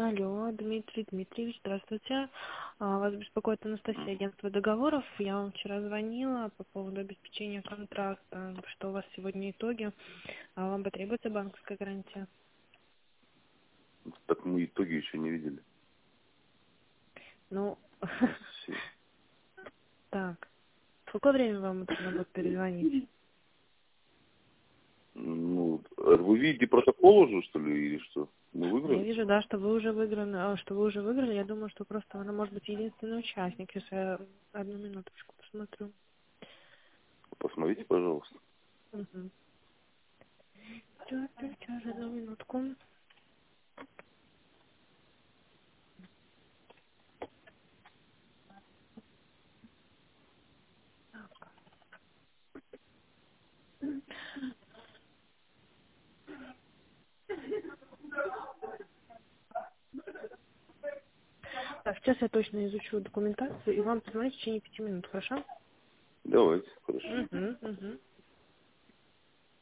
Алло, Дмитрий Дмитриевич, здравствуйте. Вас беспокоит Анастасия, агентство договоров. Я вам вчера звонила по поводу обеспечения контракта. Что у вас сегодня итоги? Вам потребуется банковская гарантия? Так мы итоги еще не видели. Ну, Все. так. В какое время вам нужно будет перезвонить? Ну, вы видите протокол уже, что ли, или что? Мы Я выиграли? вижу, да, что вы уже выиграли. Я думаю, что просто она может быть единственный участник. Если я одну минуточку посмотрю. Посмотрите, пожалуйста. Угу. Сейчас, одну минутку. Так, сейчас я точно изучу документацию и вам позвоню в течение 5 минут, хорошо? Давайте, хорошо. Угу, угу.